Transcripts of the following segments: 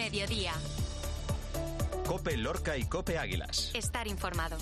Mediodía. COPE Lorca y COPE Águilas. Estar informado.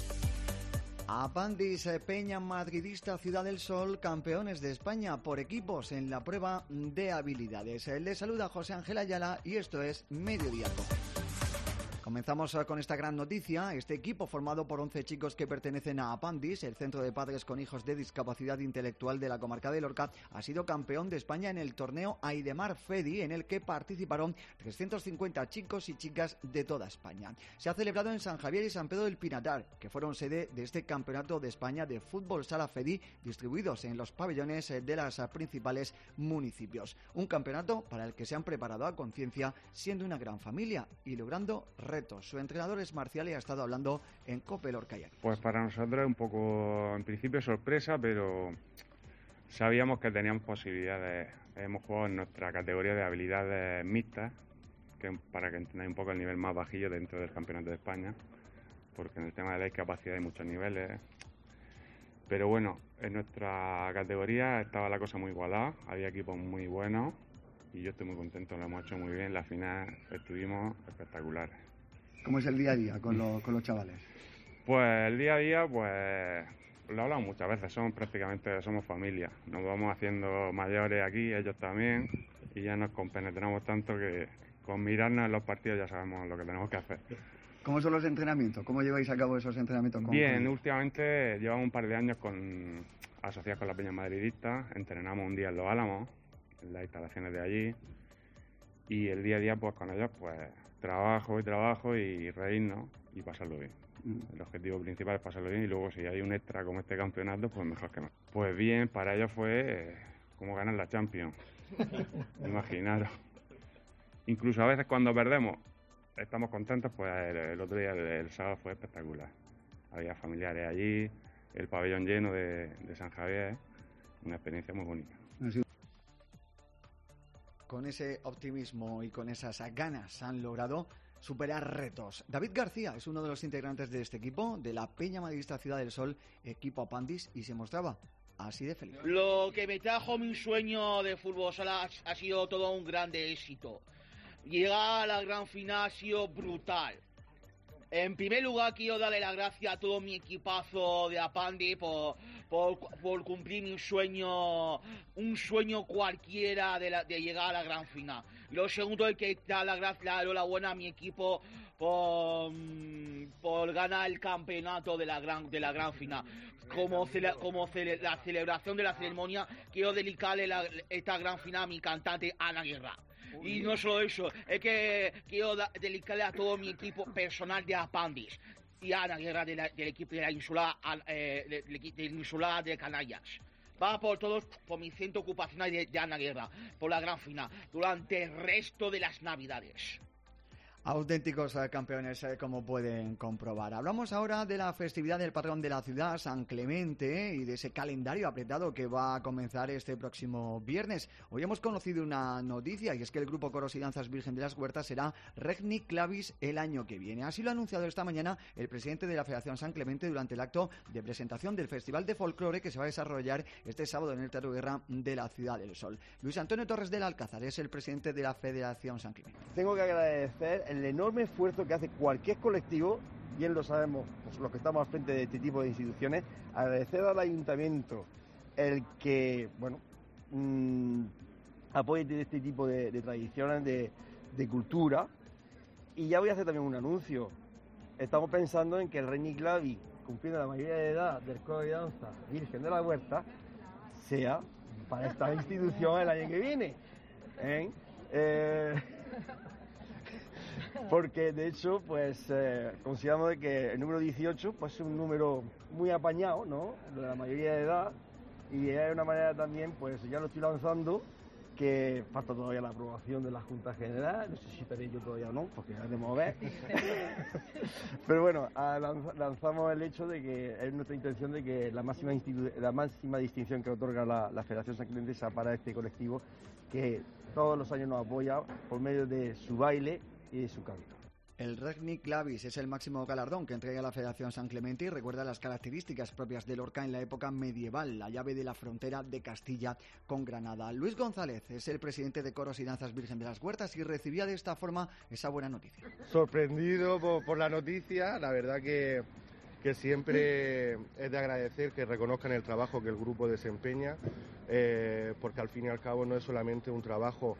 Apandis Peña Madridista Ciudad del Sol, campeones de España por equipos en la prueba de habilidades. Les saluda José Ángel Ayala y esto es Mediodía COPE. Comenzamos con esta gran noticia. Este equipo, formado por 11 chicos que pertenecen a Apandis, el Centro de Padres con Hijos de Discapacidad Intelectual de la comarca de Lorca, ha sido campeón de España en el torneo Aidemar Fedi, en el que participaron 350 chicos y chicas de toda España. Se ha celebrado en San Javier y San Pedro del Pinatar, que fueron sede de este Campeonato de España de Fútbol Sala Fedi, distribuidos en los pabellones de los principales municipios. Un campeonato para el que se han preparado a conciencia, siendo una gran familia y logrando retos. Su entrenador es Marcial y ha estado hablando en COPE Lorca. Pues para nosotros es un poco, en principio, sorpresa, pero sabíamos que teníamos posibilidades. Hemos jugado en nuestra categoría de habilidades mixtas, que para que entendáis un poco el nivel más bajillo dentro del Campeonato de España, porque en el tema de la discapacidad hay muchos niveles. Pero bueno, en nuestra categoría estaba la cosa muy igualada, había equipos muy buenos y yo estoy muy contento, lo hemos hecho muy bien. La final estuvimos espectaculares. ¿Cómo es el día a día con los chavales? Pues el día a día, pues lo hablamos muchas veces, somos familia. Nos vamos haciendo mayores aquí, ellos también, y ya nos compenetramos tanto que con mirarnos en los partidos ya sabemos lo que tenemos que hacer. ¿Cómo son los entrenamientos? ¿Cómo lleváis a cabo esos entrenamientos? Bien, últimamente llevamos un par de años asociados con la Peña Madridista. Entrenamos un día en Los Álamos, en las instalaciones de allí, y el día a día pues con ellos pues trabajo y reírnos y pasarlo bien. El objetivo principal es pasarlo bien, y luego si hay un extra como este campeonato, pues mejor que más. Pues bien, para ellos fue como ganar la Champions. Imaginaros. Incluso a veces cuando perdemos estamos contentos, pues el otro día, el sábado, fue espectacular. Había familiares allí, el pabellón lleno de San Javier, una experiencia muy bonita. Con ese optimismo y con esas ganas han logrado superar retos. David García es uno de los integrantes de este equipo, de la Peña Madridista Ciudad del Sol, equipo Apandis, y se mostraba así de feliz. Lo que me trajo mi sueño de fútbol sala ha sido todo un grande éxito. Llegar a la gran final ha sido brutal. En primer lugar, quiero darle las gracias a todo mi equipazo de Apandis por cumplir mi sueño, un sueño cualquiera de llegar a la gran final. Y lo segundo es que dar las gracias, la enhorabuena a mi equipo por ganar el campeonato de la gran final. Como la celebración de la ceremonia, quiero dedicarle esta gran final a mi cantante Ana Guerra. Y no solo eso, es que quiero dedicarle a todo mi equipo personal de Apandis y a Ana Guerra del equipo de la insular, del insular de Canallas. Va por todos, por mi centro ocupacional de Ana Guerra, por la gran final, durante el resto de las Navidades. Auténticos campeones, como pueden comprobar. Hablamos ahora de la festividad del patrón de la ciudad, San Clemente, y de ese calendario apretado que va a comenzar este próximo viernes. Hoy hemos conocido una noticia, y es que el grupo Coros y Danzas Virgen de las Huertas será Regni Clavis el año que viene. Así lo ha anunciado esta mañana el presidente de la Federación San Clemente durante el acto de presentación del Festival de Folclore que se va a desarrollar este sábado en el Teatro Guerra de la Ciudad del Sol. Luis Antonio Torres del Alcázar es el presidente de la Federación San Clemente. Tengo que agradecer el enorme esfuerzo que hace cualquier colectivo, bien lo sabemos pues, los que estamos al frente de este tipo de instituciones, agradecer al ayuntamiento el que, apoye este tipo de tradiciones, de cultura. Y ya voy a hacer también un anuncio. Estamos pensando en que el Regni Clavis, cumpliendo la mayoría de edad del coro de danza Virgen de la Huerta, sea para esta institución el año que viene. Porque de hecho pues consideramos de que el número 18 pues es un número muy apañado, ¿no?, de la mayoría de edad, y es una manera también, pues ya lo estoy lanzando, que falta todavía la aprobación de la Junta General, no sé si estaré yo todavía o no, porque ya debemos ver. Pero bueno, lanzamos el hecho de que es nuestra intención de que la máxima distinción que otorga la Federación San Clemente sea para este colectivo, que todos los años nos apoya por medio de su baile y de su canto. El Regni Clavis es el máximo galardón que entrega la Federación San Clemente y recuerda las características propias de Lorca en la época medieval, la llave de la frontera de Castilla con Granada. Luis González es el presidente de Coros y Danzas Virgen de las Huertas y recibía de esta forma esa buena noticia. Sorprendido por la noticia, la verdad que siempre es de agradecer que reconozcan el trabajo que el grupo desempeña, porque al fin y al cabo no es solamente un trabajo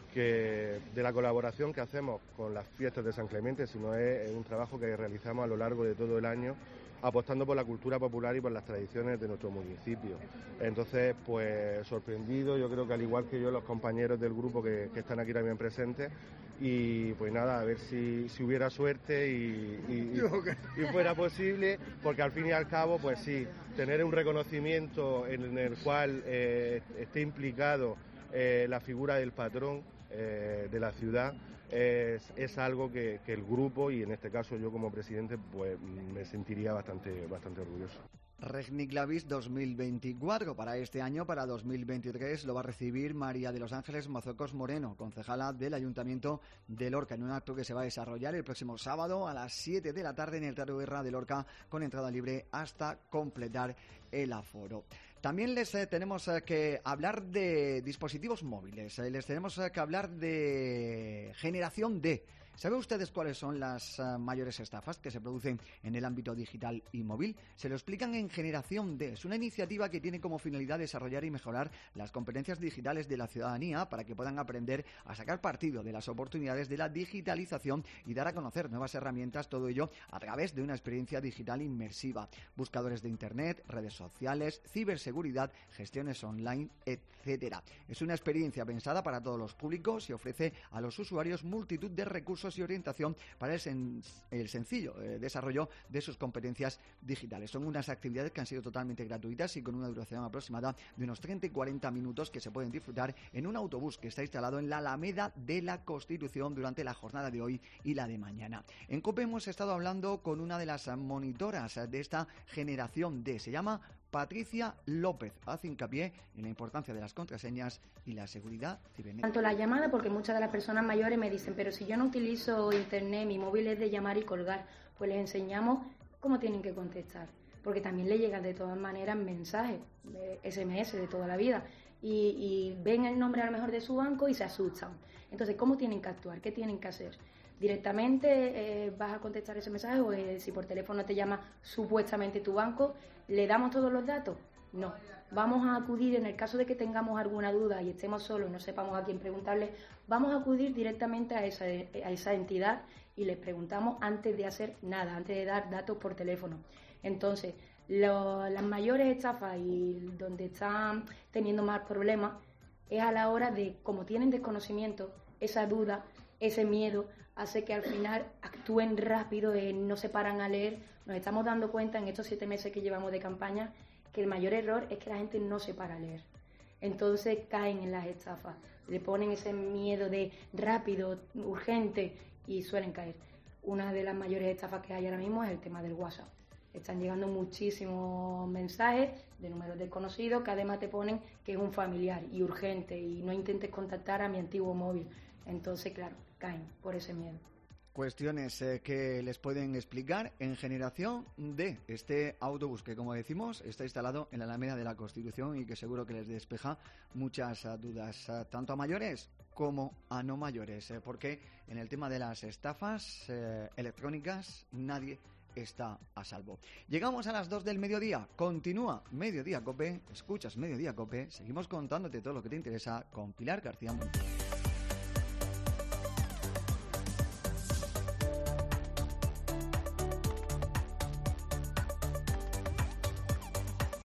de la colaboración que hacemos con las fiestas de San Clemente, sino es un trabajo que realizamos a lo largo de todo el año, apostando por la cultura popular y por las tradiciones de nuestro municipio. Entonces, pues sorprendido, yo creo que al igual que yo, los compañeros del grupo que están aquí también presentes, y pues nada, a ver si hubiera suerte y fuera posible, porque al fin y al cabo, pues sí, tener un reconocimiento en el cual esté implicado la figura del patrón de la ciudad es algo que el grupo, y en este caso yo como presidente, pues me sentiría bastante orgulloso. Regni Clavis 2024. Para este año, para 2023, lo va a recibir María de los Ángeles Mozocos Moreno, concejala del Ayuntamiento de Lorca, en un acto que se va a desarrollar el próximo sábado a las 7 de la tarde en el Teatro Guerra de Lorca, con entrada libre hasta completar el aforo. También les tenemos que hablar de dispositivos móviles, les tenemos que hablar de generación D. ¿Saben ustedes cuáles son las mayores estafas que se producen en el ámbito digital y móvil? Se lo explican en Generación D. Es una iniciativa que tiene como finalidad desarrollar y mejorar las competencias digitales de la ciudadanía para que puedan aprender a sacar partido de las oportunidades de la digitalización y dar a conocer nuevas herramientas, todo ello a través de una experiencia digital inmersiva. Buscadores de Internet, redes sociales, ciberseguridad, gestiones online, etcétera. Es una experiencia pensada para todos los públicos y ofrece a los usuarios multitud de recursos y orientación para el sencillo desarrollo de sus competencias digitales. Son unas actividades que han sido totalmente gratuitas y con una duración aproximada de unos 30 y 40 minutos que se pueden disfrutar en un autobús que está instalado en la Alameda de la Constitución durante la jornada de hoy y la de mañana. En COPE hemos estado hablando con una de las monitoras de esta generación D. Se llama Patricia López. Hace hincapié en la importancia de las contraseñas y la seguridad cibernética. Tanto la llamada, porque muchas de las personas mayores me dicen, pero si yo no utilizo internet, mi móvil es de llamar y colgar, pues les enseñamos cómo tienen que contestar, porque también les llegan de todas maneras mensajes, SMS de toda la vida, y ven el nombre a lo mejor de su banco y se asustan. Entonces, ¿cómo tienen que actuar? ¿Qué tienen que hacer? Directamente vas a contestar ese mensaje, o si por teléfono te llama supuestamente tu banco, ¿le damos todos los datos? No. Vamos a acudir, en el caso de que tengamos alguna duda y estemos solos y no sepamos a quién preguntarle, vamos a acudir directamente a esa entidad y les preguntamos antes de hacer nada, antes de dar datos por teléfono. Entonces, las mayores estafas y donde están teniendo más problemas es a la hora de, como tienen desconocimiento, esa duda, ese miedo, hace que al final actúen rápido, no se paran a leer. Nos estamos dando cuenta en estos 7 meses que llevamos de campaña que el mayor error es que la gente no se para a leer. Entonces caen en las estafas, le ponen ese miedo de rápido, urgente, y suelen caer. Una de las mayores estafas que hay ahora mismo es el tema del WhatsApp. Están llegando muchísimos mensajes de números desconocidos que además te ponen que es un familiar y urgente y no intentes contactar a mi antiguo móvil. Entonces, claro, caen por ese miedo. Cuestiones que les pueden explicar en Generación D, este autobús que, como decimos, está instalado en la Alameda de la Constitución y que seguro que les despeja muchas dudas, tanto a mayores como a no mayores, porque en el tema de las estafas electrónicas nadie está a salvo. Llegamos a las 2 del mediodía, continúa Mediodía Cope, escuchas Mediodía Cope, seguimos contándote todo lo que te interesa con Pilar García Montes.